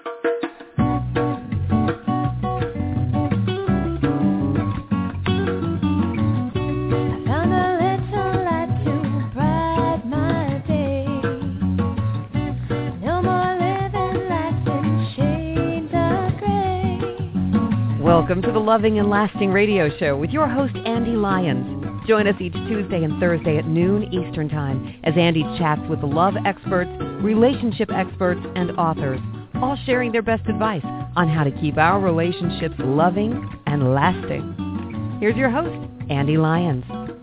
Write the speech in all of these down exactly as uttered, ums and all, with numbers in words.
Welcome to the Loving and Lasting Radio Show with your host, Andy Lyons. Join us each Tuesday and Thursday at noon Eastern Time as Andy chats with the love experts, relationship experts, and authors, all sharing their best advice on how to keep our relationships loving and lasting. Here's your host, Andy Lyons.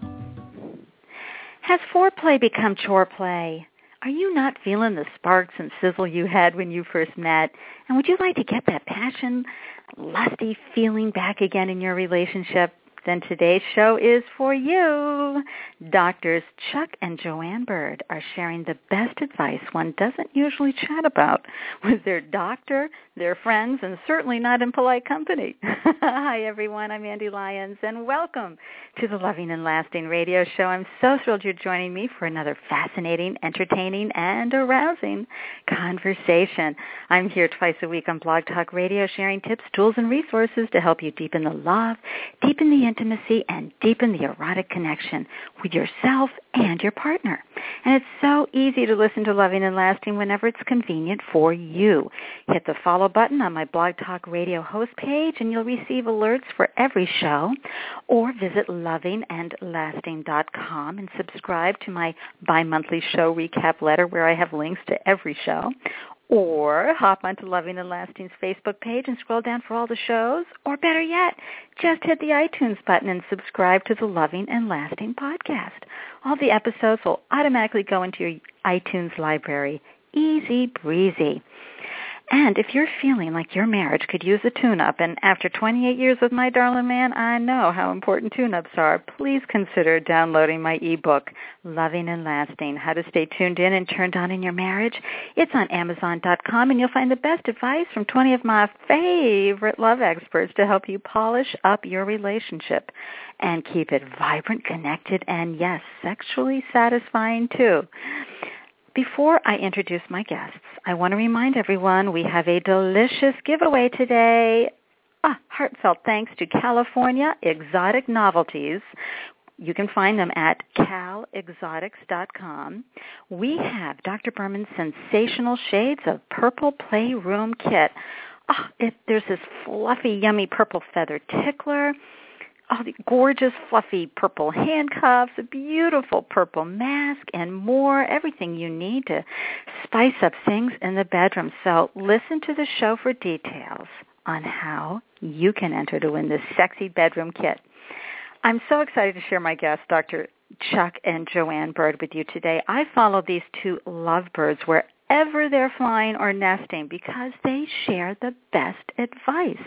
Has foreplay become chore play? Are you not feeling the sparks and sizzle you had when you first met? And would you like to get that passion, lusty feeling back again in your relationship? Then today's show is for you. Doctors Chuck and Joanne Bird are sharing the best advice one doesn't usually chat about with their doctor, their friends, and certainly not in polite company. Hi, everyone. I'm Andy Lyons, and welcome to the Loving and Lasting Radio Show. I'm so thrilled you're joining me for another fascinating, entertaining, and arousing conversation. I'm here twice a week on Blog Talk Radio sharing tips, tools, and resources to help you deepen the love, deepen the intimacy, and deepen the erotic connection with yourself and your partner. And it's so easy to listen to Loving and Lasting whenever it's convenient for you. Hit the follow button on my Blog Talk Radio host page, and you'll receive alerts for every show, or visit loving and lasting dot com and subscribe to my bi-monthly show recap letter where I have links to every show. Or hop onto Loving and Lasting's Facebook page and scroll down for all the shows. Or better yet, just hit the iTunes button and subscribe to the Loving and Lasting podcast. All the episodes will automatically go into your iTunes library. Easy breezy. And if you're feeling like your marriage could use a tune-up, and after twenty-eight years with my darling man, I know how important tune-ups are, please consider downloading my ebook, Loving and Lasting, How to Stay Tuned In and Turned On in Your Marriage. It's on Amazon dot com, and you'll find the best advice from twenty of my favorite love experts to help you polish up your relationship and keep it vibrant, connected, and, yes, sexually satisfying, too. Before I introduce my guests, I want to remind everyone we have a delicious giveaway today. Ah, heartfelt thanks to California Exotic Novelties. You can find them at cal exotics dot com. We have Doctor Berman's Sensational Shades of Purple Playroom Kit. Oh, it, there's this fluffy, yummy purple feather tickler. Oh, the gorgeous, fluffy purple handcuffs, a beautiful purple mask, and more, everything you need to spice up things in the bedroom. So listen to the show for details on how you can enter to win this sexy bedroom kit. I'm so excited to share my guests, Doctor Chuck and Joanne Bird, with you today. I follow these two lovebirds wherever they're flying or nesting because they share the best advice.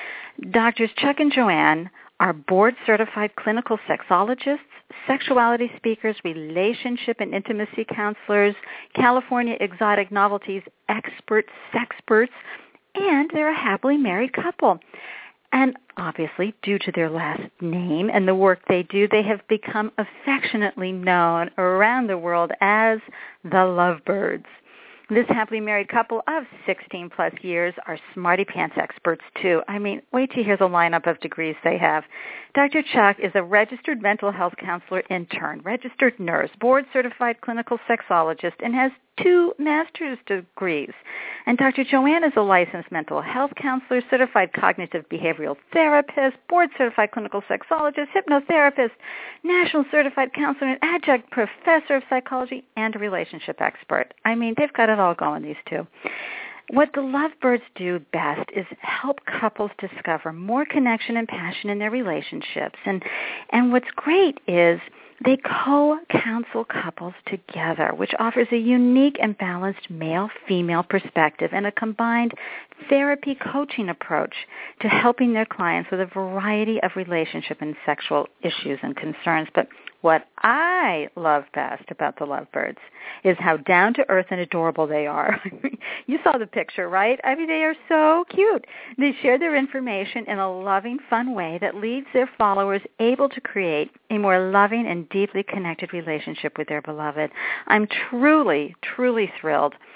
Doctors Chuck and Joanne are board-certified clinical sexologists, sexuality speakers, relationship and intimacy counselors, California Exotic Novelties experts, sexperts, and they're a happily married couple. And obviously, due to their last name and the work they do, they have become affectionately known around the world as the Lovebirds. This happily married couple of sixteen plus years are smarty pants experts, too. I mean, wait till you hear the lineup of degrees they have. Doctor Chuck is a registered mental health counselor intern, registered nurse, board-certified clinical sexologist, and has two master's degrees. And Doctor Joanne is a licensed mental health counselor, certified cognitive behavioral therapist, board-certified clinical sexologist, hypnotherapist, national certified counselor, and adjunct professor of psychology, and a relationship expert. I mean, they've got it all going, these two. What the Lovebirds do best is help couples discover more connection and passion in their relationships. And and what's great is they co-counsel couples together, which offers a unique and balanced male-female perspective and a combined therapy coaching approach to helping their clients with a variety of relationship and sexual issues and concerns. But what I love best about the Lovebirds is how down-to-earth and adorable they are. You saw the picture, right? I mean, they are so cute. They share their information in a loving, fun way that leaves their followers able to create a more loving and deeply connected relationship with their beloved. I'm truly, truly thrilled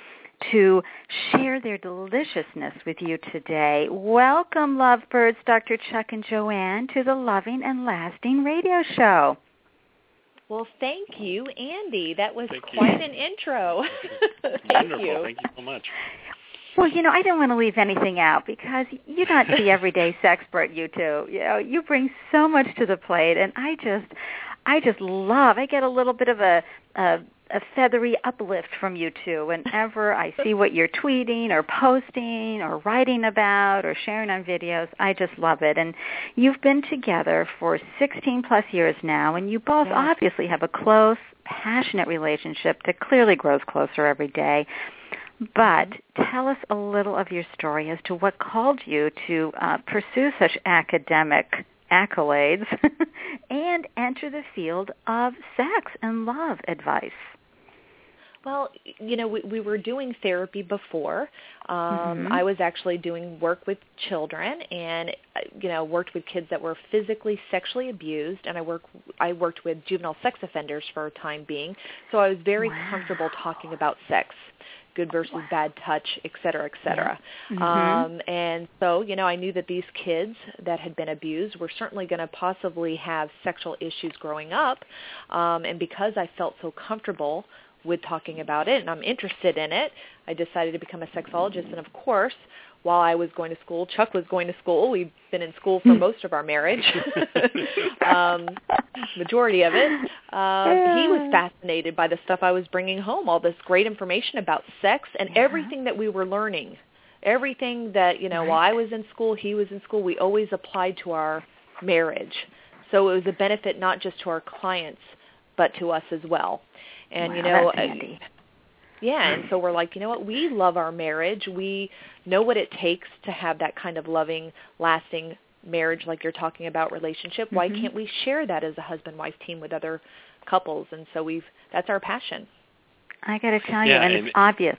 to share their deliciousness with you today. Welcome, lovebirds, Doctor Chuck and Joanne, to the Loving and Lasting Radio Show. Well, thank you, Andy. That was thank quite you. an intro. Thank Wonderful. you. Thank you so much. Well, you know, I didn't want to leave anything out because you're not the everyday sexpert, you two. You know, you bring so much to the plate, and I just, I just love. I get a little bit of a, a, a feathery uplift from you two whenever I see what you're tweeting or posting or writing about or sharing on videos. I just love it. And you've been together for sixteen plus years now, and you both Yes. obviously have a close, passionate relationship that clearly grows closer every day. But tell us a little of your story as to what called you to uh, pursue such academic accolades and enter the field of sex and love advice. Well, you know, we, we were doing therapy before. Um, Mm-hmm. I was actually doing work with children, and you know, worked with kids that were physically, sexually abused, and I work I worked with juvenile sex offenders for a time being. So I was very Wow. comfortable talking about sex, good versus Wow. bad touch, et cetera, et cetera. Mm-hmm. Um, and so, you know, I knew that these kids that had been abused were certainly going to possibly have sexual issues growing up, um, and because I felt so comfortable with talking about it, and I'm interested in it, I decided to become a sexologist. And of course, while I was going to school, Chuck was going to school. We've been in school for most of our marriage, um, majority of it. Um, he was fascinated by the stuff I was bringing home, all this great information about sex and Yeah. everything that we were learning. Everything that, you know, Right. while I was in school, he was in school, we always applied to our marriage. So it was a benefit not just to our clients, but to us as well. And, Wow, you know, that's handy. yeah, and so we're like, you know what, we love our marriage. We know what it takes to have that kind of loving, lasting marriage like you're talking about relationship. Why Mm-hmm. can't we share that as a husband-wife team with other couples? And so we've that's our passion. I got to tell Yeah, you, and, and- it's obvious.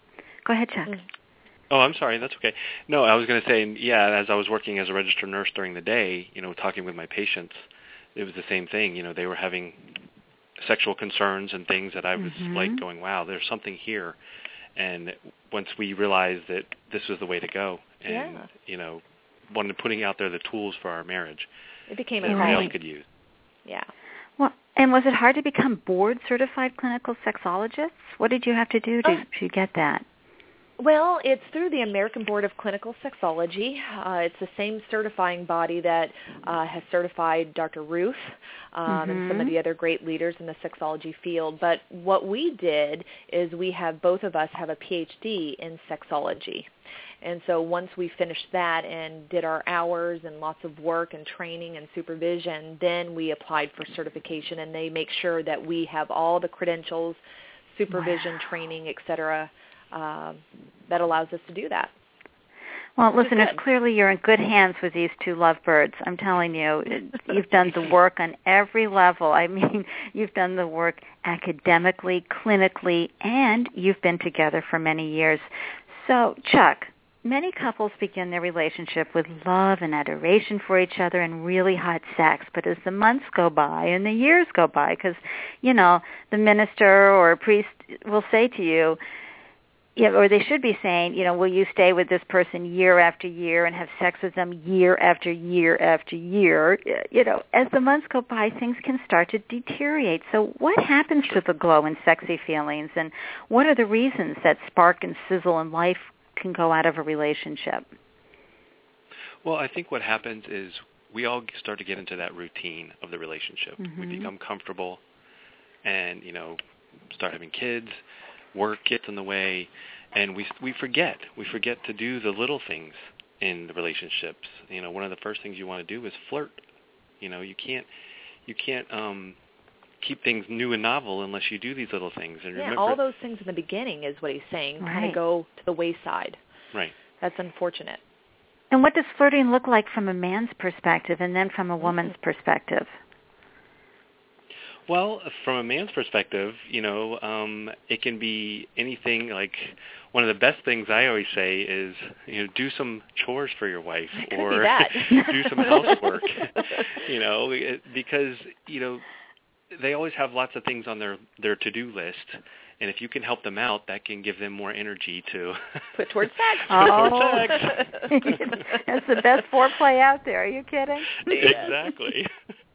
Go ahead, Chuck. Mm. Oh, I'm sorry. That's okay. No, I was going to say, yeah, as I was working as a registered nurse during the day, you know, talking with my patients, it was the same thing. You know, they were having sexual concerns and things that I was Mhm. like going, wow, there's something here. And once we realized that this was the way to go and, Yeah. you know, wanted putting out there the tools for our marriage It became that a everybody calling. else could use. Yeah. Well, and was it hard to become board-certified clinical sexologists? What did you have to do to, Uh, to get that? Well, it's through the American Board of Clinical Sexology. Uh, it's the same certifying body that uh, has certified Doctor Ruth um, Mm-hmm. and some of the other great leaders in the sexology field. But what we did is we have, both of us have a P H D in sexology. And so once we finished that and did our hours and lots of work and training and supervision, then we applied for certification, and they make sure that we have all the credentials, supervision, Wow. training, et cetera, uh, that allows us to do that. Well, Which is listeners, good. clearly you're in good hands with these two lovebirds. I'm telling you, it- you've done the work on every level. I mean, you've done the work academically, clinically, and you've been together for many years. So, Chuck, many couples begin their relationship with love and adoration for each other and really hot sex. But as the months go by and the years go by, because, you know, the minister or a priest will say to you, yeah, or they should be saying, you know, will you stay with this person year after year and have sex with them year after year after year? You know, as the months go by, things can start to deteriorate. So what happens to the glow and sexy feelings, and what are the reasons that spark and sizzle in life can go out of a relationship? Well, I think what happens is we all start to get into that routine of the relationship. Mm-hmm. We become comfortable and, you know, start having kids, work gets in the way, and we we forget. We forget to do the little things in the relationships. You know, one of the first things you want to do is flirt. You know, you can't you can't um, keep things new and novel unless you do these little things. And Yeah, remember, all those things in the beginning is what he's saying, kind Right. of go to the wayside. right. That's unfortunate. And what does flirting look like from a man's perspective and then from a woman's perspective? Well, from a man's perspective, you know, um, it can be anything. Like, one of the best things I always say is, you know, do some chores for your wife, It could or be that. do some housework. You know, it, because you know they always have lots of things on their their to-do list, And if you can help them out, that can give them more energy to put towards sex. Oh, towards sex. That's the best foreplay out there. Are you kidding? Exactly.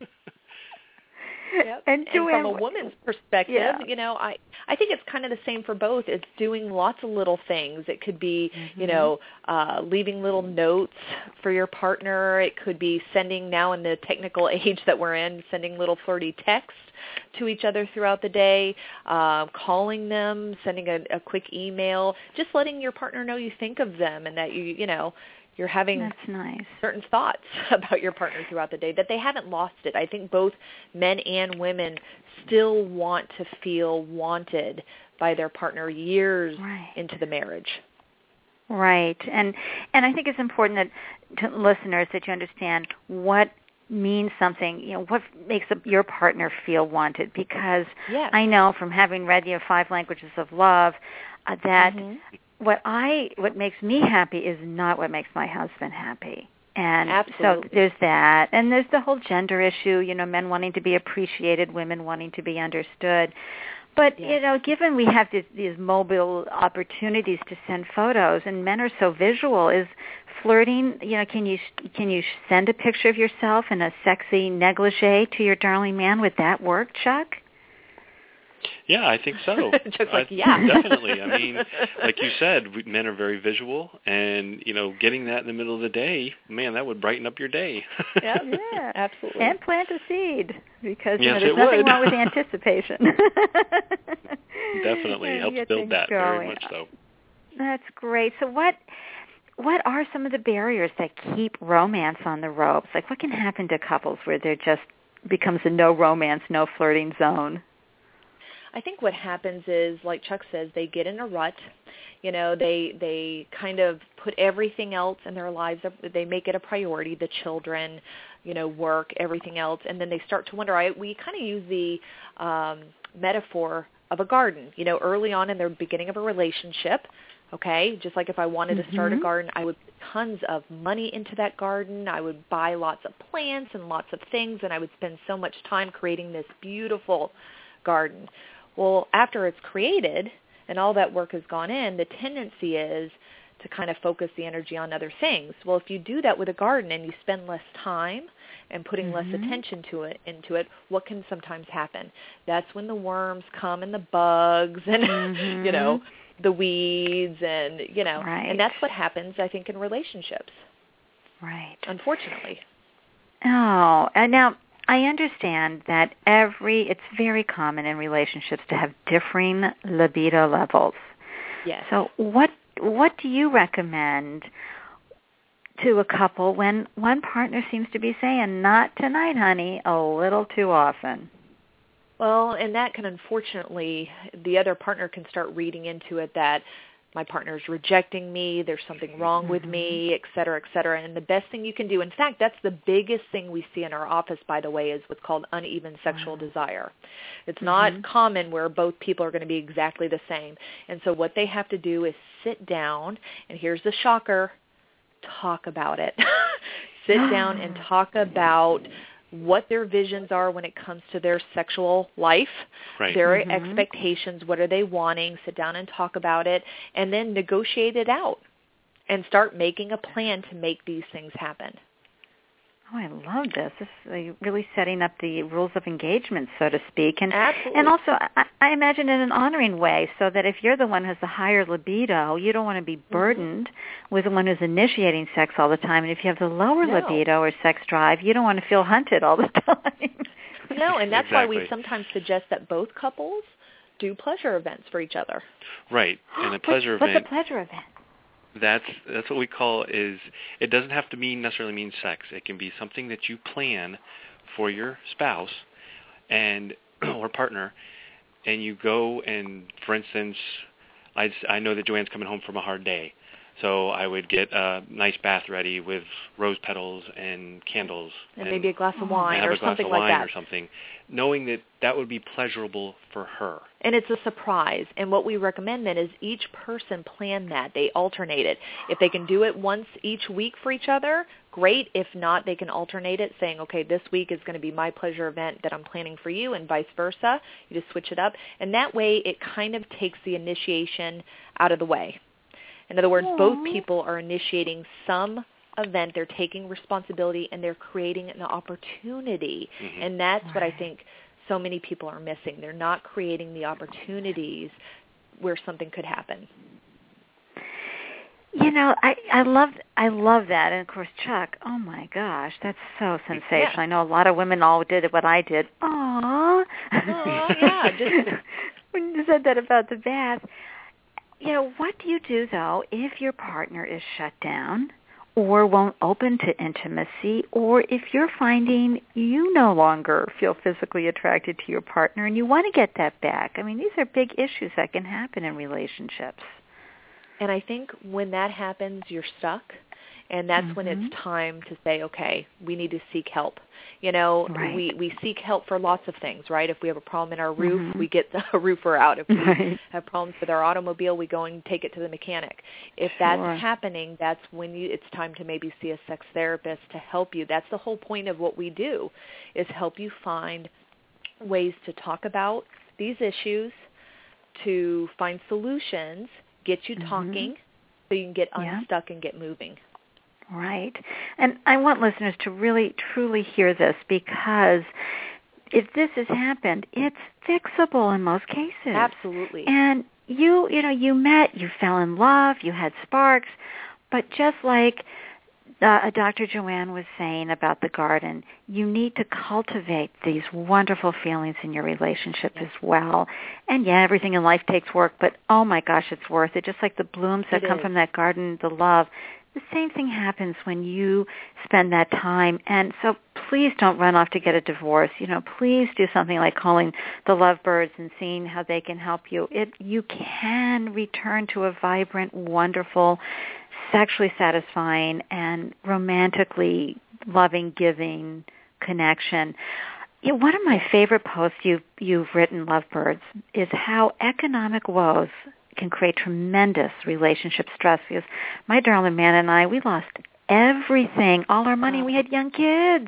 Yep. And, and Joanne, from a woman's perspective, yeah. you know, I, I think it's kind of the same for both. It's doing lots of little things. It could be, mm-hmm. you know, uh, leaving little notes for your partner. It could be sending, now in the technical age that we're in, sending little flirty texts to each other throughout the day, uh, calling them, sending a, a quick email, just letting your partner know you think of them and that you, you know, you're having That's nice. certain thoughts about your partner throughout the day, that they haven't lost it. I think both men and women still want to feel wanted by their partner years right. into the marriage. Right. And and I think it's important that to listeners that you understand what means something, you know, what makes your partner feel wanted, because yes. I know from having read your Five Languages of Love uh, that mm-hmm. what I what makes me happy is not what makes my husband happy. And Absolutely. so there's that. And there's the whole gender issue, you know, men wanting to be appreciated, women wanting to be understood. But, yes. you know, given we have these, these mobile opportunities to send photos and men are so visual, is flirting, you know, can you can you send a picture of yourself in a sexy negligee to your darling man? Would that work, Chuck? Yeah, I think so. Just like, I, yeah. Definitely. I mean, like you said, we, men are very visual, and, you know, getting that in the middle of the day, man, that would brighten up your day. Yep. Yeah, absolutely. And plant a seed, because yes, you know, there's it nothing would. wrong with anticipation. Definitely. And Helps get build things that, going. very much so. That's great. So what what are some of the barriers that keep romance on the ropes? Like, what can happen to couples where there just becomes a no romance, no flirting zone? I think what happens is, like Chuck says, they get in a rut. You know, they they kind of put everything else in their lives, they make it a priority, the children, you know, work, everything else, and then they start to wonder. I, we kind of use the um, metaphor of a garden. You know, early on in the beginning of a relationship, okay, just like if I wanted mm-hmm. to start a garden, I would put tons of money into that garden. I would buy lots of plants and lots of things, and I would spend so much time creating this beautiful garden. Well, after it's created and all that work has gone in, the tendency is to kind of focus the energy on other things. Well, if you do that with a garden and you spend less time and putting mm-hmm. less attention to it into it, what can sometimes happen? That's when the worms come and the bugs and mm-hmm. you know, the weeds and you know, right. and that's what happens, I think, in relationships. Right. Unfortunately. Oh, and now I understand that every, it's very common in relationships to have differing libido levels. Yes. So what what do you recommend to a couple when one partner seems to be saying, not tonight, honey, a little too often? Well, and that can, unfortunately, the other partner can start reading into it that my partner's rejecting me, there's something wrong mm-hmm. with me, et cetera, et cetera. And the best thing you can do, in fact, that's the biggest thing we see in our office, by the way, is what's called uneven sexual wow. desire. It's mm-hmm. not common where both people are going to be exactly the same. And so what they have to do is sit down, and here's the shocker, talk about it. Sit down and talk about what their visions are when it comes to their sexual life, right. their mm-hmm. expectations, what are they wanting, sit down and talk about it, and then negotiate it out and start making a plan to make these things happen. Oh, I love this. This is like really setting up the rules of engagement, so to speak. And, Absolutely. and also, I, I imagine in an honoring way, so that if you're the one who has the higher libido, you don't want to be burdened mm-hmm. with the one who's initiating sex all the time. And if you have the lower no. libido or sex drive, you don't want to feel hunted all the time. No, and that's exactly. why we sometimes suggest that both couples do pleasure events for each other. Right, and a pleasure what's, event. What's a pleasure event? That's that's what we call is, it doesn't have to mean necessarily mean sex. It can be something that you plan for your spouse and or partner, and you go and, for instance, I, I know that Joanne's coming home from a hard day, So I would get a nice bath ready with rose petals and candles. And, and maybe a glass of wine or something of like wine that. or something, knowing that that would be pleasurable for her. And it's a surprise. And what we recommend then is each person plan that. They alternate it. If they can do it once each week for each other, great. If not, they can alternate it, saying, okay, this week is going to be my pleasure event that I'm planning for you, and vice versa. You just switch it up. And that way it kind of takes the initiation out of the way. In other words, Aww. both people are initiating some event. They're taking responsibility, and they're creating an opportunity. Mm-hmm. And that's right. what I think so many people are missing. They're not creating the opportunities where something could happen. You know, I, I love I love that. And, of course, Chuck, oh, my gosh, that's so sensational. Yeah. I know a lot of women all did what I did. Aww. Aww, yeah. Just when you said that about the bath. You know, what do you do, though, if your partner is shut down or won't open to intimacy, or if you're finding you no longer feel physically attracted to your partner and you want to get that back? I mean, these are big issues that can happen in relationships. And I think when that happens, you're stuck. And that's mm-hmm. when it's time to say, okay, we need to seek help. You know, right. we, we seek help for lots of things, right? If we have a problem in our roof, mm-hmm. we get a roofer out. If we right. have problems with our automobile, we go and take it to the mechanic. If that's sure. happening, that's when you, it's time to maybe see a sex therapist to help you. That's the whole point of what we do, is help you find ways to talk about these issues, to find solutions, get you mm-hmm. talking so you can get yeah. unstuck and get moving. Right. And I want listeners to really, truly hear this, because if this has happened, it's fixable in most cases. Absolutely. And you, you know, you met, you fell in love, you had sparks, but just like uh, Doctor Joanne was saying about the garden, you need to cultivate these wonderful feelings in your relationship yes. as well. And yeah, everything in life takes work, but oh my gosh, it's worth it. Just like the blooms that it come is. from that garden, the love. The same thing happens when you spend that time. And so please don't run off to get a divorce. You know, please do something like calling the Lovebirds and seeing how they can help you. It you can return to a vibrant, wonderful, sexually satisfying, and romantically loving, giving connection. You know, one of my favorite posts you've, you've written, Lovebirds, is how economic woes can create tremendous relationship stress, because my darling man and I, we lost everything, all our money. We had young kids.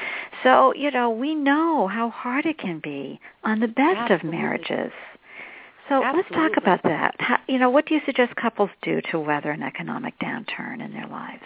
So, you know, we know how hard it can be on the best Absolutely. of marriages. So Absolutely. let's talk about that. How, you know, what do you suggest couples do to weather an economic downturn in their lives?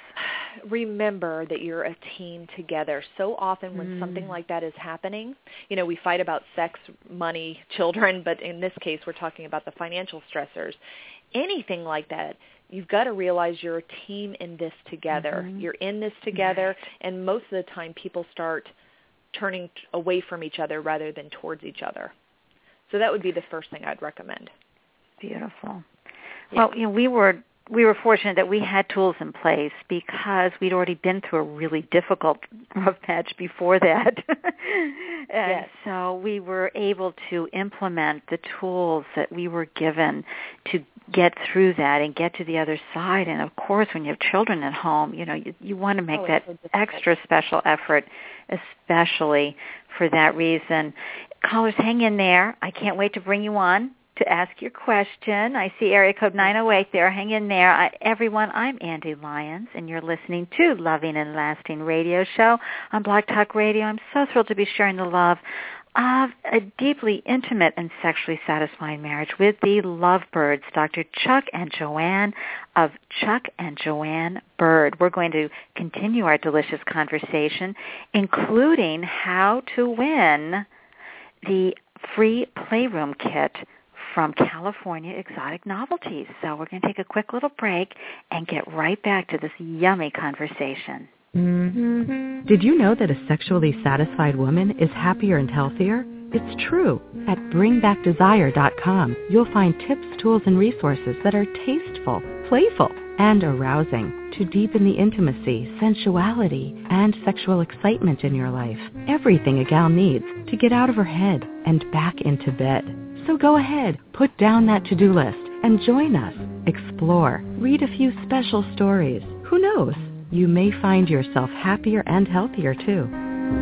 Remember that you're a team together. So often when mm. something like that is happening, you know, we fight about sex, money, children, but in this case we're talking about the financial stressors. Anything like that, you've got to realize you're a team in this together. Mm-hmm. You're in this together, right. and most of the time people start turning away from each other rather than towards each other. So that would be the first thing I'd recommend. Beautiful. Yeah. Well, you know, we were we were fortunate that we had tools in place because we'd already been through a really difficult rough patch before that. and yes. so we were able to implement the tools that we were given to get through that and get to the other side. And, of course, when you have children at home, you know, you, you want to make oh, that so extra special effort, especially for that reason. Callers, hang in there. I can't wait to bring you on to ask your question. I see area code nine oh eight there. Hang in there. I, everyone, I'm Andy Lyons, and you're listening to Loving and Lasting Radio Show on Blog Talk Radio. I'm so thrilled to be sharing the love of a deeply intimate and sexually satisfying marriage with the Lovebirds, Doctor Chuck and Joanne of Chuck and Joanne Bird. We're going to continue our delicious conversation, including how to win the free Playroom kit from California Exotic Novelties. So we're going to take a quick little break and get right back to this yummy conversation. Mm-hmm. Did you know that a sexually satisfied woman is happier and healthier? It's true. At bring back desire dot com, you'll find tips, tools, and resources that are tasteful, playful, and arousing to deepen the intimacy, sensuality, and sexual excitement in your life. Everything a gal needs to get out of her head and back into bed. So go ahead, put down that to-do list, and join us. explore, read a few special stories. Who knows? You may find yourself happier and healthier, too.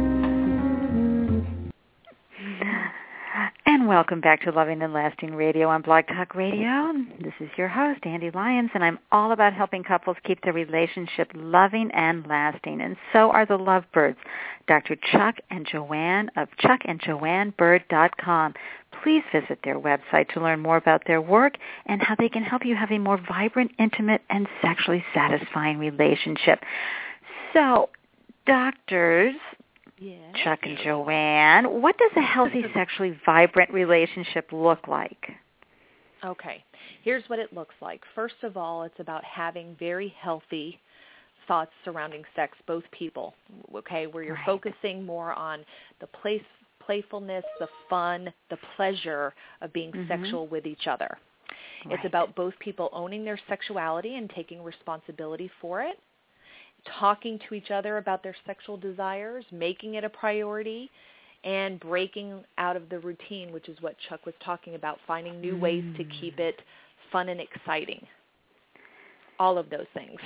And welcome back to Loving and Lasting Radio on Blog Talk Radio. This is your host, Andy Lyons, and I'm all about helping couples keep their relationship loving and lasting. And so are the Lovebirds, Doctor Chuck and Joanne of chuck and joanne bird dot com. Please visit their website to learn more about their work and how they can help you have a more vibrant, intimate, and sexually satisfying relationship. So, doctors, Yes. Chuck and Joanne, what does a healthy, sexually vibrant relationship look like? Okay, here's what it looks like. First of all, it's about having very healthy thoughts surrounding sex, both people, okay, where you're Right. focusing more on the place, playfulness, the fun, the pleasure of being Mm-hmm. sexual with each other. Right. It's about both people owning their sexuality and taking responsibility for it, talking to each other about their sexual desires, making it a priority, and breaking out of the routine, which is what Chuck was talking about, finding new mm. ways to keep it fun and exciting. All of those things.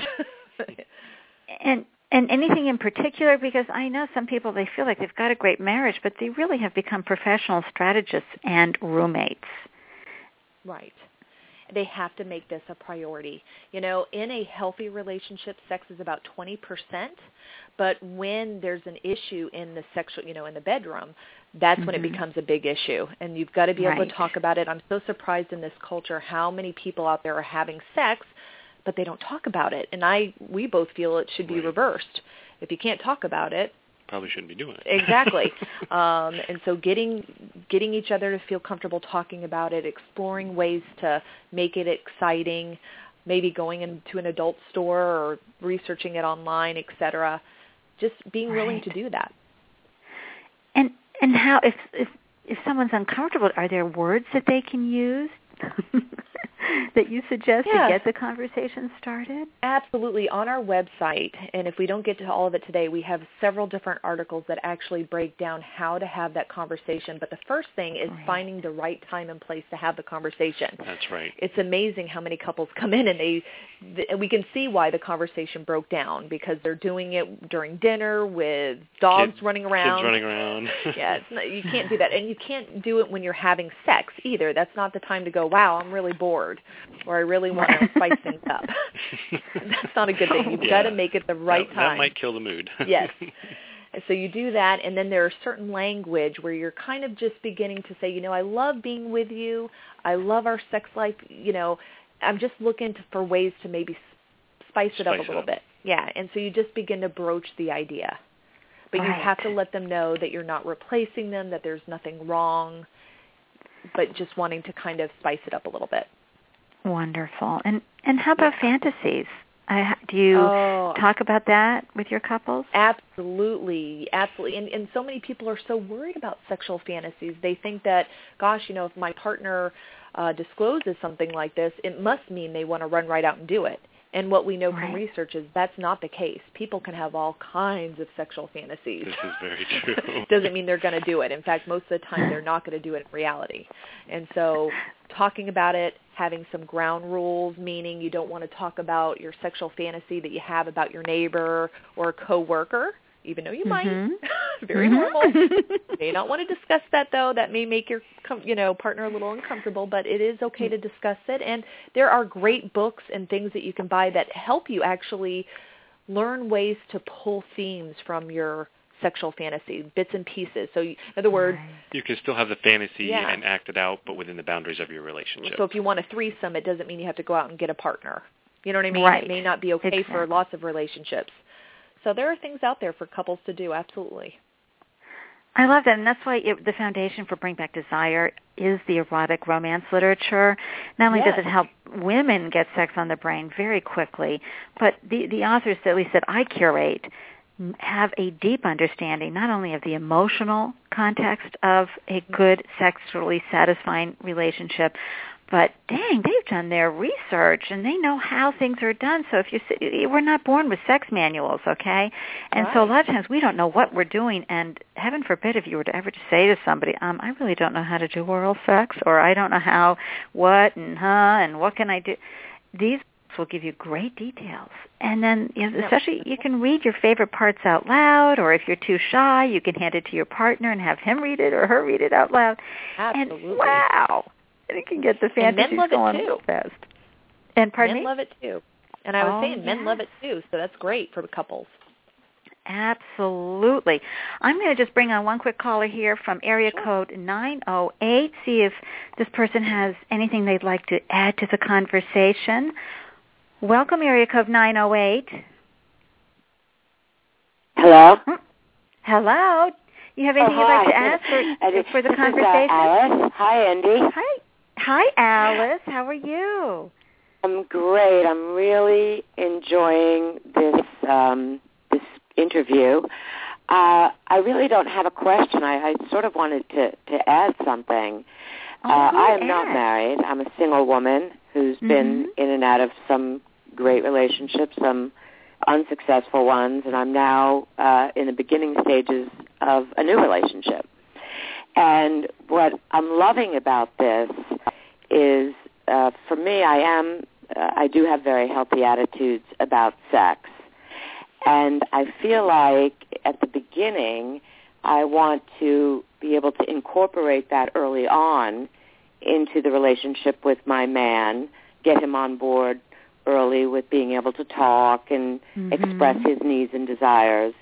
and and anything in particular? Because I know some people, they feel like they've got a great marriage, but they really have become professional strategists and roommates. Right. They have to make this a priority. You know, in a healthy relationship, sex is about twenty percent, but when there's an issue in the sexual, you know, in the bedroom, that's mm-hmm. when it becomes a big issue, and you've got to be able right. to talk about it. I'm so surprised in this culture how many people out there are having sex, but they don't talk about it, and I, we both feel it should be right. reversed. If you can't talk about it, probably shouldn't be doing it. Exactly. um, and so getting getting each other to feel comfortable talking about it, exploring ways to make it exciting, maybe going into an adult store or researching it online, et cetera. Just being right. willing to do that. And and how if if if someone's uncomfortable, are there words that they can use that you suggest yeah. to get the conversation started? Absolutely. On our website, and if we don't get to all of it today, we have several different articles that actually break down how to have that conversation. But the first thing is right. finding the right time and place to have the conversation. That's right. It's amazing how many couples come in and they, and we can see why the conversation broke down, because they're doing it during dinner with dogs kids, running around. Kids running around. yeah, it's not, you can't do that. And you can't do it when you're having sex either. That's not the time to go, wow, I'm really bored, or I really want to spice things up. That's not a good thing. You've yeah. got to make it the right that, time. That might kill the mood. Yes. So you do that, and then there are certain language where you're kind of just beginning to say, you know, I love being with you. I love our sex life. You know, I'm just looking to, for ways to maybe spice it spice up a little up. bit. Yeah, and so you just begin to broach the idea. But right. you have to let them know that you're not replacing them, that there's nothing wrong, but just wanting to kind of spice it up a little bit. Wonderful. And and how about yeah. fantasies? Uh, do you oh, talk about that with your couples? Absolutely, absolutely. And, and so many people are so worried about sexual fantasies. They think that, gosh, you know, if my partner uh, discloses something like this, it must mean they want to run right out and do it. And what we know right. from research is that's not the case. People can have all kinds of sexual fantasies. This is very true. Doesn't mean they're going to do it. In fact, most of the time they're not going to do it in reality. And so talking about it, having some ground rules, meaning you don't want to talk about your sexual fantasy that you have about your neighbor or a coworker, even though you mm-hmm. might. Very mm-hmm. normal. You may not want to discuss that, though. That may make your you know partner a little uncomfortable, but it is okay to discuss it. And there are great books and things that you can buy that help you actually learn ways to pull themes from your sexual fantasy, bits and pieces. So, in other words, you can still have the fantasy yeah. and act it out, but within the boundaries of your relationship. So if you want a threesome, it doesn't mean you have to go out and get a partner. You know what I mean? Right. It may not be okay exactly. for lots of relationships. So there are things out there for couples to do, absolutely. I love that, and that's why it, the foundation for Bring Back Desire is the erotic romance literature. Not only yes. does it help women get sex on the brain very quickly, but the, the authors, at least that I curate, have a deep understanding not only of the emotional context of a good sexually satisfying relationship, but dang, they've done their research and they know how things are done. So if you, we're not born with sex manuals, okay? And right. so a lot of times we don't know what we're doing. And heaven forbid if you were to ever just say to somebody, um, I really don't know how to do oral sex, or I don't know how, what, and huh, and what can I do? these will give you great details. And then, you know, especially you can read your favorite parts out loud, or if you're too shy, you can hand it to your partner and have him read it or her read it out loud. Absolutely. And wow, and it can get the fantasies going real fast. And pardon men me? love it too. And I was oh, saying, yes. men love it too, so that's great for couples. Absolutely. I'm going to just bring on one quick caller here from area Sure. code nine oh eight, see if this person has anything they'd like to add to the conversation. Welcome, area code nine oh eight. Hello? Hello. You have anything oh, you'd like to ask for, for the this conversation? Is, uh, Alice. Hi, Andy. Hi. Hi, Alice. How are you? I'm great. I'm really enjoying this um, this interview. Uh, I really don't have a question. I, I sort of wanted to, to add something. Oh, uh, I am add. not married. I'm a single woman who's mm-hmm. been in and out of some great relationships, some unsuccessful ones, and I'm now uh, in the beginning stages of a new relationship. And what I'm loving about this is, uh, for me, I am, uh, I do have very healthy attitudes about sex. And I feel like at the beginning, I want to be able to incorporate that early on into the relationship with my man, get him on board early with being able to talk and mm-hmm. express his needs and desires.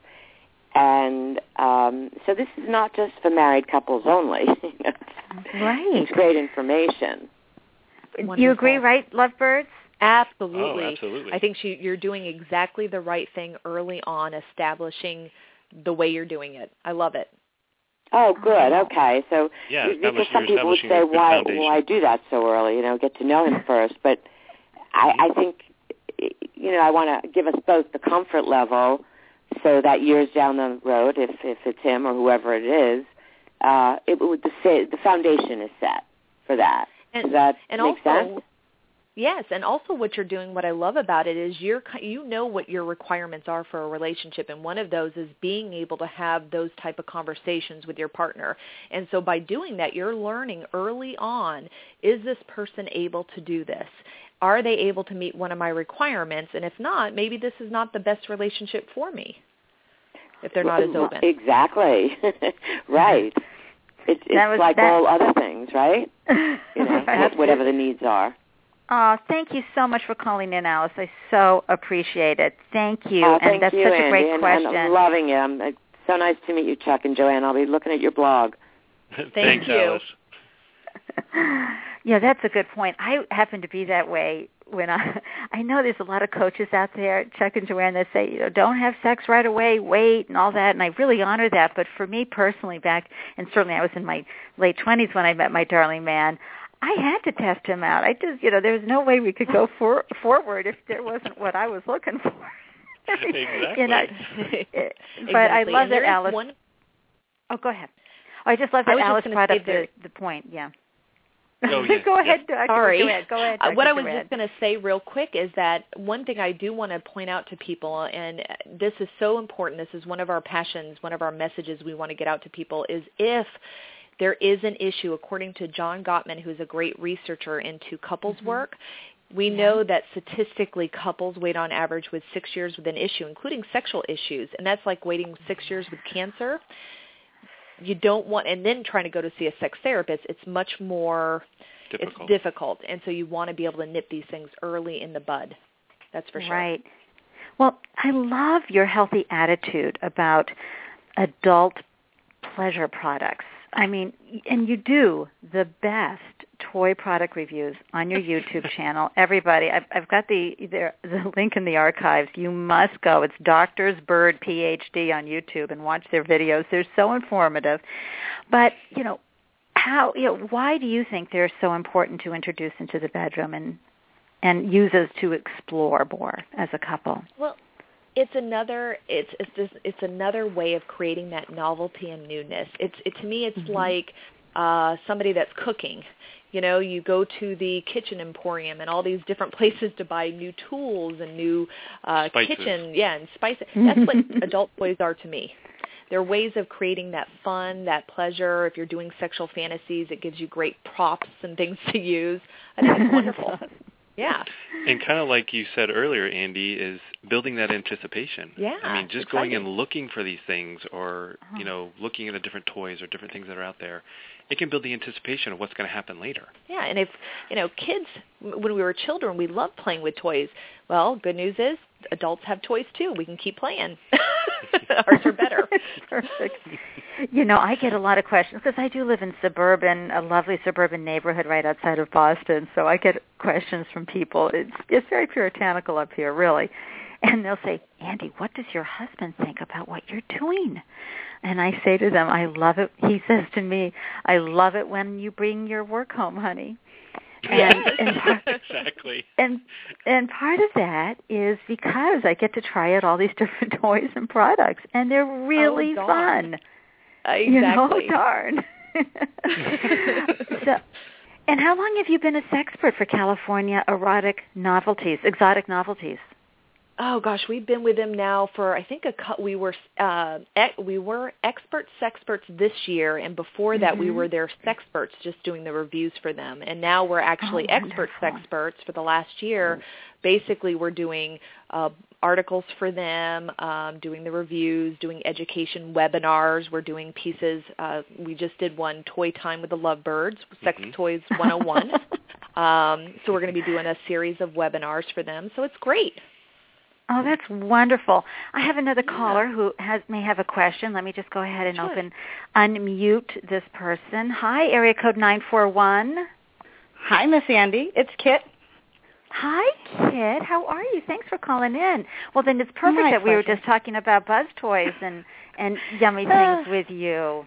And um, so this is not just for married couples only. Right. It's great information. Wonderful. You agree, right, Lovebirds? Absolutely. Oh, absolutely. I think she, you're doing exactly the right thing early on, establishing the way you're doing it. I love it. Oh, good. Okay. So yeah, because some people would say, why, why do that so early? You know, get to know him first. But I, I think, you know, I want to give us both the comfort level so that years down the road, if, if it's him or whoever it is, uh, it would the, the foundation is set for that. And, Does that and make also, sense? Yes, and also what you're doing, what I love about it is you're you know what your requirements are for a relationship, and one of those is being able to have those type of conversations with your partner. And so by doing that, you're learning early on, is this person able to do this? Are they able to meet one of my requirements? And if not, maybe this is not the best relationship for me if they're not as open. Exactly. Right. It's, it's like that. All other things, right? You know, right. Whatever the needs are. Oh, thank you so much for calling in, Alice. I so appreciate it. Thank you. Oh, and thank that's you, such Andy. a great and, question. And I'm loving it. I'm, it's so nice to meet you, Chuck and Joanne. I'll be looking at your blog. Thank Thanks, you. Alice. Yeah, that's a good point. I happen to be that way when I I know there's a lot of coaches out there, Chuck and Joanne, that say, you know, don't have sex right away, wait, and all that, and I really honor that. But for me personally, back, and certainly I was in my late twenties when I met my darling man, I had to test him out. I just, you know, there was no way we could go for, forward if there wasn't what I was looking for. Exactly. You know, it, but exactly. I love and that Alice. One... Oh, go ahead. Oh, I just love that Alice brought up the, the point. Yeah. Oh, yeah. Go ahead, yeah. Doctor Sorry. Go ahead. Go ahead, Uh, what I was Joanne. just going to say real quick is that one thing I do want to point out to people, and this is so important, this is one of our passions, one of our messages we want to get out to people, is if there is an issue, according to John Gottman, who's a great researcher into couples mm-hmm. work, we yeah. know that statistically couples wait on average with six years with an issue, including sexual issues, and that's like waiting six years with cancer. You don't want, and then trying to go to see a sex therapist, it's much more difficult. It's difficult, and so you want to be able to nip these things early in the bud. That's for sure. Right. Well, I love your healthy attitude about adult pleasure products. I mean, and you do the best toy product reviews on your YouTube channel. Everybody, I've, I've got the, the the link in the archives. You must go. It's Doctors Bird, P H D on YouTube, and watch their videos. They're so informative. But, you know, how, you know, why do you think they're so important to introduce into the bedroom and and use as to explore more as a couple? Well, it's another it's it's just, it's another way of creating that novelty and newness. It's it to me it's mm-hmm. like uh, somebody that's cooking. You know, you go to the kitchen emporium and all these different places to buy new tools and new uh, kitchen, yeah, and spices. That's what adult toys are to me. They're ways of creating that fun, that pleasure. If you're doing sexual fantasies, it gives you great props and things to use. I think it's wonderful. Yeah. And kind of like you said earlier, Andy, is building that anticipation. Yeah. I mean, just exciting. going and looking for these things, or you know, looking at the different toys or different things that are out there, it can build the anticipation of what's going to happen later. Yeah, and if, you know, kids, when we were children, we loved playing with toys. Well, good news is adults have toys too. We can keep playing. Ours are better. Perfect. You know, I get a lot of questions because I do live in suburban, a lovely suburban neighborhood right outside of Boston. So I get questions from people. It's it's very puritanical up here, really. And they'll say, Andy, what does your husband think about what you're doing? And I say to them, I love it. He says to me, I love it when you bring your work home, honey. And, and part, exactly. And and part of that is because I get to try out all these different toys and products, and they're really oh, fun. Exactly. You know, darn. So, and how long have you been a sexpert for California erotic novelties, exotic novelties? Oh gosh, we've been with them now for I think a cut. We were uh, ex, we were expert sexperts this year, and before that mm-hmm. we were their sexperts, just doing the reviews for them. And now we're actually oh, expert sexperts for the last year. Basically, we're doing uh, articles for them, um, doing the reviews, doing education webinars. We're doing pieces. Uh, we just did one, Toy Time with the Lovebirds, Sex mm-hmm. Toys one oh one. um, so we're going to be doing a series of webinars for them. So it's great. Oh, that's wonderful. I have another caller who has may have a question. Let me just go ahead and sure. open, unmute this person. Hi, area code nine four one. Hi, Miss Andy. It's Kit. Hi, Kit. How are you? Thanks for calling in. Well, then it's perfect My that pleasure. we were just talking about buzz toys and, and yummy things uh, with you.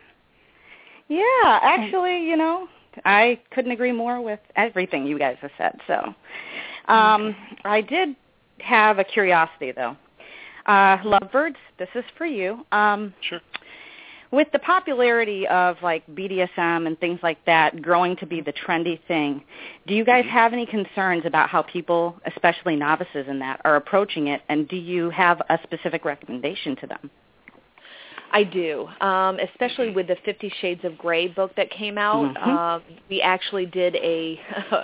Yeah, actually, you know, I couldn't agree more with everything you guys have said. So um, okay. I did have a curiosity, though. Uh, Lovebirds, this is for you. Um, sure. With the popularity of, like, B D S M and things like that growing to be the trendy thing, do you guys mm-hmm. have any concerns about how people, especially novices in that, are approaching it, and do you have a specific recommendation to them? I do, um, especially with the Fifty Shades of Grey book that came out. Mm-hmm. Um, we actually did a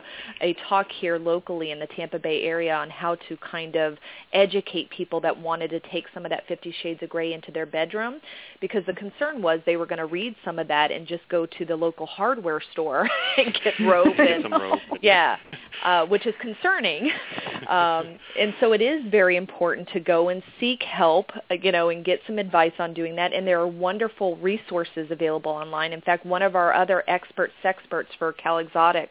a talk here locally in the Tampa Bay area on how to kind of educate people that wanted to take some of that Fifty Shades of Grey into their bedroom, because the concern was they were going to read some of that and just go to the local hardware store and get rope. and, some rope. Yeah, uh, which is concerning. Um, and so it is very important to go and seek help, you know, and get some advice on doing that. And there are wonderful resources available online. In fact, one of our other expert sexperts for Cal Exotic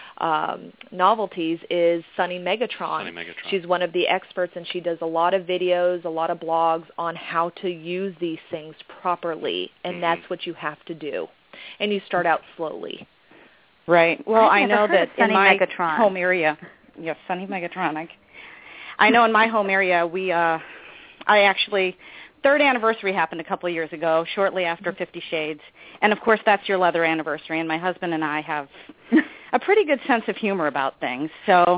um, novelties is Sunny Megatron. Sunny Megatron. She's one of the experts, and she does a lot of videos, a lot of blogs on how to use these things properly, and mm-hmm. that's what you have to do. And you start out slowly. Right. Well, I know that in my Megatron. home area, yes, Sunny Megatron. I, I know in my home area, we, uh, I actually, third anniversary happened a couple of years ago, shortly after Fifty Shades, and of course that's your leather anniversary. And my husband and I have a pretty good sense of humor about things, so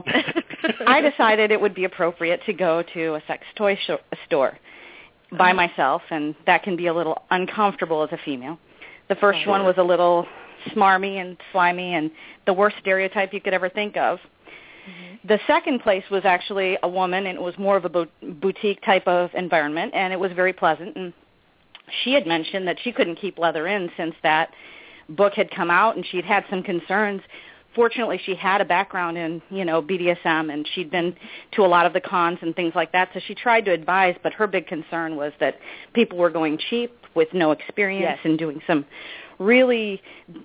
I decided it would be appropriate to go to a sex toy sh- store by myself, and that can be a little uncomfortable as a female. The first sure. one was a little smarmy and slimy and the worst stereotype you could ever think of. Mm-hmm. The second place was actually a woman, and it was more of a bo- boutique type of environment, and it was very pleasant. And she had mentioned that she couldn't keep leather in since that book had come out, and she'd had some concerns. Fortunately, she had a background in, you know, B D S M, and she'd been to a lot of the cons and things like that, so she tried to advise, but her big concern was that people were going cheap with no experience yes. and doing some really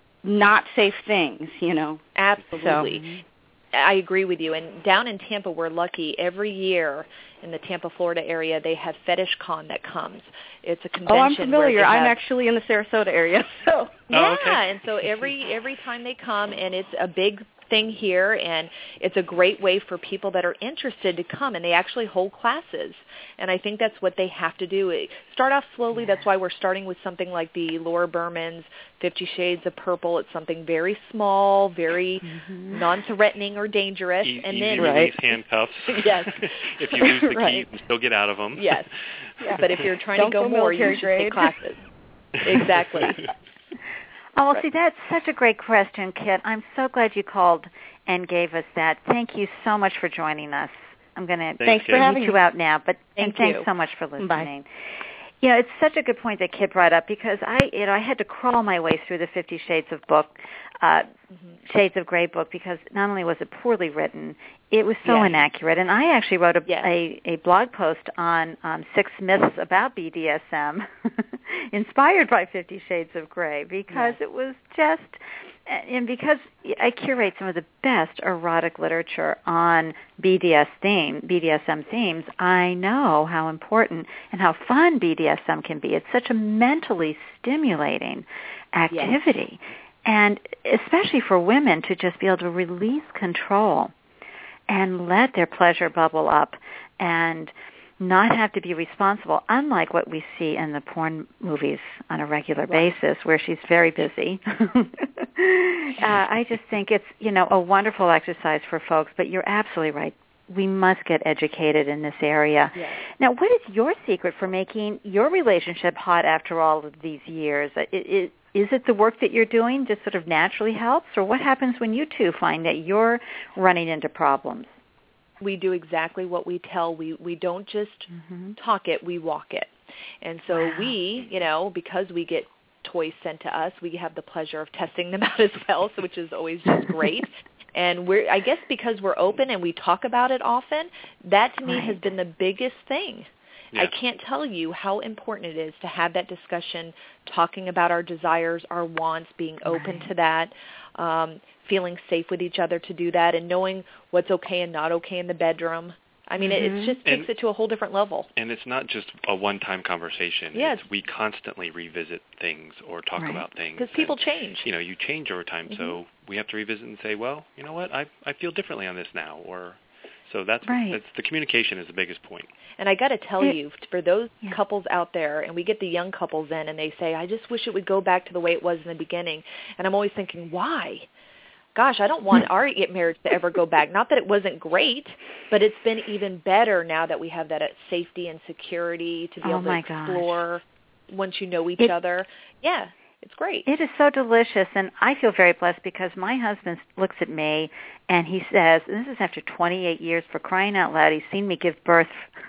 not safe things, you know. Absolutely. So, I agree with you. And down in Tampa, we're lucky. Every year in the Tampa, Florida area, they have Fetish Con that comes. It's a convention. Oh, I'm familiar. Have, I'm actually in the Sarasota area. So yeah, oh, okay. and so every every time they come, and it's a big thing here, and it's a great way for people that are interested to come, and they actually hold classes. And I think that's what they have to do. Start off slowly. That's why we're starting with something like the Laura Berman's Fifty Shades of Purple. It's something very small, very mm-hmm. non-threatening or dangerous. E- and easy then release handcuffs. Yes. If you lose the right. key, you can still get out of them. Yes. Yeah. But if you're trying Don't to go, go more, you should grade. take classes. Exactly. Oh, well, see, that's such a great question, Kit. I'm so glad you called and gave us that. Thank you so much for joining us. I'm going to thanks for having you out now, but Thank and thanks you. so much for listening. Bye. You know, it's such a good point that Kit brought up because I, you know, I had to crawl my way through the Fifty Shades of book, uh, mm-hmm. Shades of Grey book because not only was it poorly written, it was so yes. inaccurate. And I actually wrote a, yes. a, a blog post on um, six myths about B D S M, inspired by Fifty Shades of Grey, because yes. it was just, and because I curate some of the best erotic literature on B D S theme, B D S M themes, I know how important and how fun B D S M can be. It's such a mentally stimulating activity, yes. and especially for women to just be able to release control and let their pleasure bubble up and not have to be responsible, unlike what we see in the porn movies on a regular right. basis where she's very busy. uh, I just think it's, you know, a wonderful exercise for folks, but you're absolutely right. We must get educated in this area. Yes. Now, what is your secret for making your relationship hot after all of these years? It, it, Is it the work that you're doing just sort of naturally helps, or what happens when you two find that you're running into problems? We do exactly what we tell. We we don't just mm-hmm. talk it, we walk it. And so wow. we, you know, because we get toys sent to us, we have the pleasure of testing them out as well, so which is always just great. And we're, I guess because we're open and we talk about it often, that to me right. has been the biggest thing. Yeah. I can't tell you how important it is to have that discussion, talking about our desires, our wants, being open right. to that, um, feeling safe with each other to do that, and knowing what's okay and not okay in the bedroom. I mean, mm-hmm. it, it just takes and, it to a whole different level. And it's not just a one-time conversation. Yes. It's, we constantly revisit things or talk right. about things. Because people and, change. You know, you change over time, mm-hmm. so we have to revisit and say, well, you know what, I I feel differently on this now, or... So that's, right. that's the communication is the biggest point. And I got to tell it, you, for those yeah. couples out there, and we get the young couples in, and they say, I just wish it would go back to the way it was in the beginning. And I'm always thinking, why? Gosh, I don't want our marriage to ever go back. Not that it wasn't great, but it's been even better now that we have that safety and security to be oh able to explore gosh. once you know each it, other. Yeah. It's great. It is so delicious, and I feel very blessed because my husband looks at me and he says, and this is after twenty-eight years, for crying out loud, he's seen me give birth.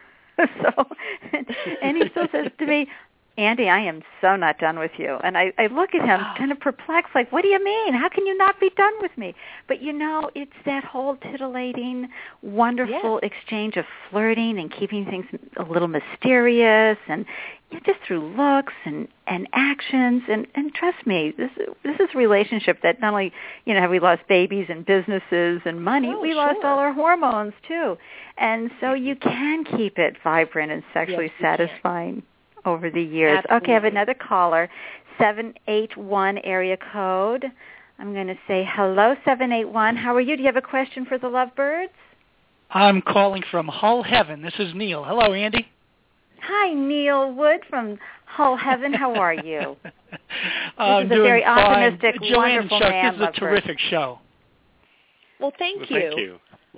so, and he still says to me, Andy, I am so not done with you. And I, I look at him kind of perplexed, like, what do you mean? How can you not be done with me? But, you know, it's that whole titillating, wonderful yes. exchange of flirting and keeping things a little mysterious and you know, just through looks and, and actions. And, and trust me, this, this is a relationship that not only, you know, have we lost babies and businesses and money, oh, we sure. lost all our hormones, too. And so you can keep it vibrant and sexually yes, satisfying. Can. Over the years. Absolutely. Okay, I have another caller, seven eight one area code. I'm going to say hello, seven eight one. How are you? Do you have a question for the Lovebirds? I'm calling from Hull Heaven. This is Neil. Hello, Andy. Hi, Neil Wood from Hull Heaven. How are you? This I'm is a doing very fine. optimistic, Joanne wonderful Chuck, man, this is a Lovebird. terrific show. Well, thank well, you. Thank you.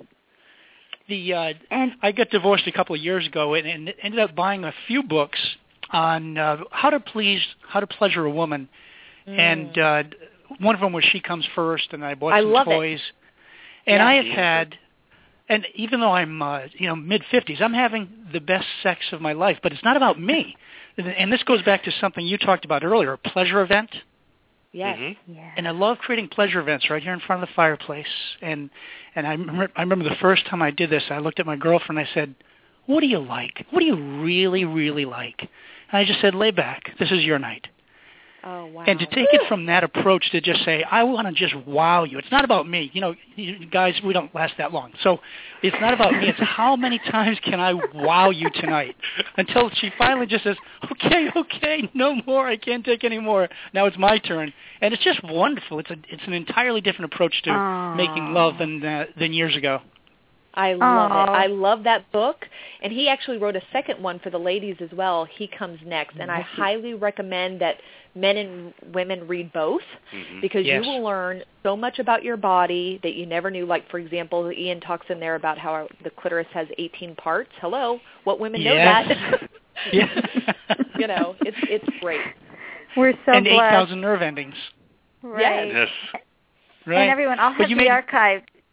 The uh, and, I got divorced a couple of years ago and, and ended up buying a few books on uh, how to please, how to pleasure a woman, mm. and uh, one of them was She Comes First, and I bought I some love toys. It. And yeah, I have had, and even though I'm uh, you know mid fifties, I'm having the best sex of my life. But it's not about me, and this goes back to something you talked about earlier, a pleasure event. Yes. Mm-hmm. yeah. And I love creating pleasure events right here in front of the fireplace. And and I remember, I remember the first time I did this, I looked at my girlfriend and I said, "What do you like? What do you really, really like?" And I just said, lay back. This is your night. Oh, wow. And to take it from that approach to just say, I want to just wow you. It's not about me. You know, you guys, we don't last that long. So it's not about me. It's how many times can I wow you tonight? Until she finally just says, okay, okay, no more. I can't take any more. Now it's my turn. And it's just wonderful. It's a, it's an entirely different approach to Aww. making love than uh, than years ago. I love Aww. it. I love that book. And he actually wrote a second one for the ladies as well, He Comes Next. And I highly recommend that men and women read both mm-hmm. because yes. you will learn so much about your body that you never knew. Like, for example, Ian talks in there about how our, the clitoris has eighteen parts. Hello. What women know yes. that? yeah. You know, it's it's great. We're so and blessed. eight thousand nerve endings. Right. Yes. Right. And everyone, I'll have but you the made... archive.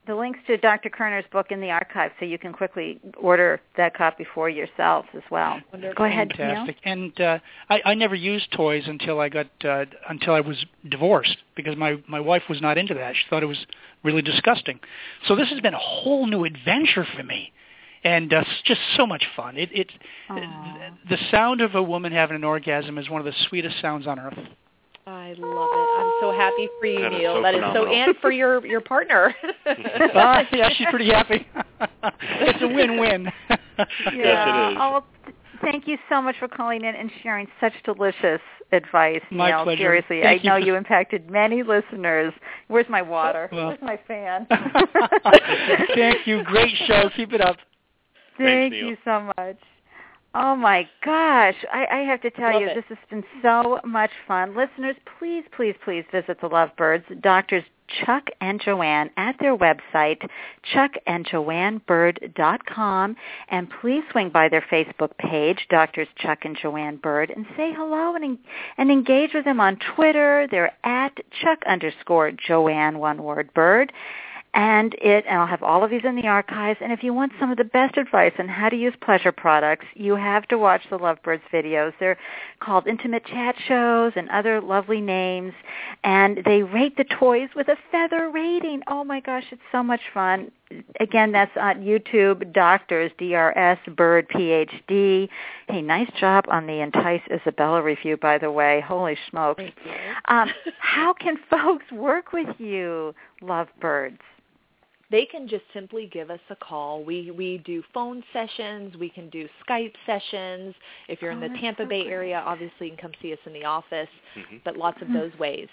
the links to Doctor Kerner's book in the archive, so you can quickly order that copy for yourselves as well. Wonderful. Go ahead, Fantastic. Neil. And uh, I, I never used toys until I got uh, until I was divorced because my my wife was not into that. She thought it was really disgusting. So this has been a whole new adventure for me, and uh, it's just so much fun. It it the sound of a woman having an orgasm is one of the sweetest sounds on earth. I love it. I'm so happy for you, That is Neil. so that phenomenal. is so, and for your your partner. uh, yeah, she's pretty happy. It's a win-win. Yeah. Yes, it is. Oh, well, th- thank you so much for calling in and sharing such delicious advice, My Neil. pleasure. Seriously, Thank I you know for- you impacted many listeners. Where's my water? Well. Where's my fan? Thank you. Great show. Keep it up. Thank Thanks, Neil. you so much. Oh, my gosh. I, I have to tell Love you, it. this has been so much fun. Listeners, please, please, please visit the Lovebirds, Doctors Chuck and Joanne, at their website, chuck and joanne bird dot com, and please swing by their Facebook page, Doctors Chuck and Joanne Bird, and say hello and, and engage with them on Twitter. They're at Chuck underscore Joanne, one word, Bird. And it, and I'll have all of these in the archives. And if you want some of the best advice on how to use pleasure products, you have to watch the Lovebirds videos. They're called Intimate Chat Shows and other lovely names. And they rate the toys with a feather rating. Oh my gosh, it's so much fun. Again, that's on YouTube, Doctors, D R S, Bird, P H D. Hey, nice job on the Entice Isabella review, by the way. Holy smokes. Thank you. Um, how can folks work with you, Lovebirds? They can just simply give us a call. We we do phone sessions. We can do Skype sessions. If you're Oh, in the that's Tampa so Bay great. area, obviously you can come see us in the office, Mhm. but lots of those ways.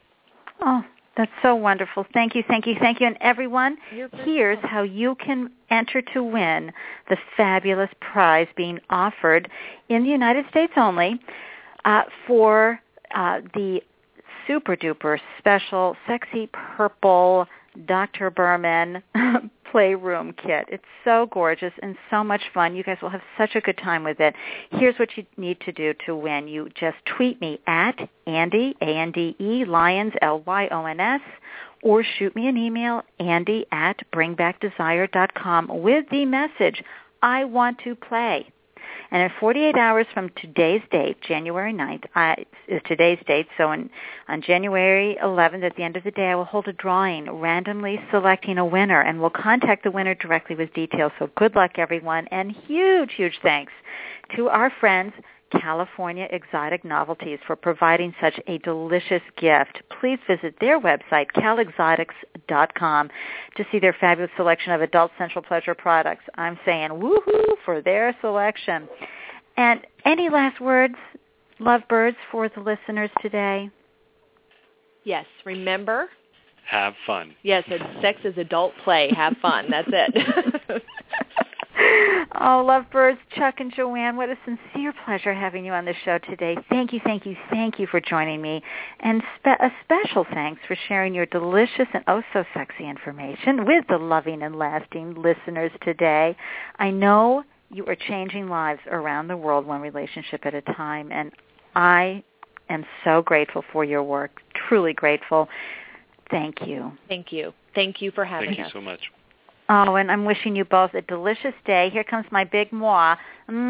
Oh, that's so wonderful. Thank you, thank you, thank you. And everyone, You're very here's welcome. how you can enter to win the fabulous prize being offered in the United States only uh, for uh, the super-duper special sexy purple Doctor Berman Playroom Kit. It's so gorgeous and so much fun. You guys will have such a good time with it. Here's what you need to do to win. You just tweet me at Andy, A N D E, Lyons, L Y O N S, or shoot me an email, Andy at bring back desire dot com, with the message, I want to play. And in forty-eight hours from today's date, January ninth, I, is today's date, so in, on January eleventh, at the end of the day, I will hold a drawing, randomly selecting a winner, and we'll contact the winner directly with details. So good luck, everyone, and huge, huge thanks to our friends, California Exotic Novelties, for providing such a delicious gift. Please visit their website, cal exotics dot com, to see their fabulous selection of adult sensual pleasure products. I'm saying woohoo for their selection. And any last words, Lovebirds, for the listeners today? Yes, remember? Have fun. Yes, sex is adult play. Have fun. That's it. Oh, Lovebirds, Chuck and Joanne, what a sincere pleasure having you on the show today. Thank you, thank you, thank you for joining me. And spe- a special thanks for sharing your delicious and oh so sexy information with the loving and lasting listeners today. I know you are changing lives around the world one relationship at a time, and I am so grateful for your work, truly grateful. Thank you. Thank you. Thank you for having Thank us. you so much. Oh, and I'm wishing you both a delicious day. Here comes my big moi.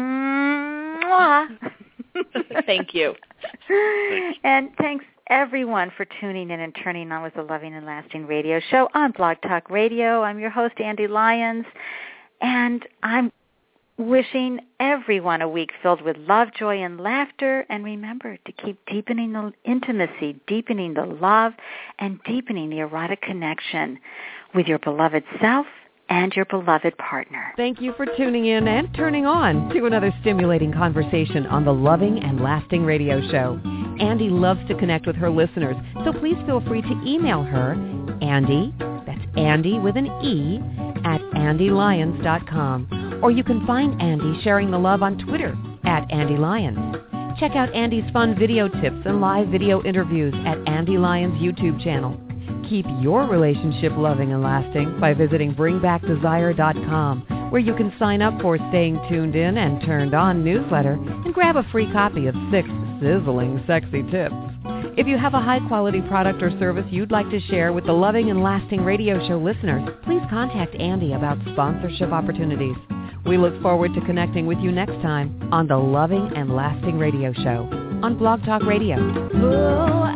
Mwah. Thank you. Thanks. And thanks, everyone, for tuning in and turning on with the Loving and Lasting Radio Show on Blog Talk Radio. I'm your host, Andy Lyons, and I'm wishing everyone a week filled with love, joy, and laughter. And remember to keep deepening the intimacy, deepening the love, and deepening the erotic connection with your beloved self and your beloved partner. Thank you for tuning in and turning on to another stimulating conversation on the Loving and Lasting Radio Show. Andy loves to connect with her listeners, so please feel free to email her, Andy, that's Andy with an E, at andy lyons dot com. Or you can find Andy sharing the love on Twitter, at Andy Lyons. Check out Andy's fun video tips and live video interviews at Andy Lyons' YouTube channel. Keep your relationship loving and lasting by visiting bring back desire dot com, where you can sign up for Staying Tuned In and Turned On newsletter and grab a free copy of six sizzling sexy tips. If you have a high-quality product or service you'd like to share with the Loving and Lasting Radio Show listeners, please contact Andy about sponsorship opportunities. We look forward to connecting with you next time on the Loving and Lasting Radio Show on Blog Talk Radio. Oh,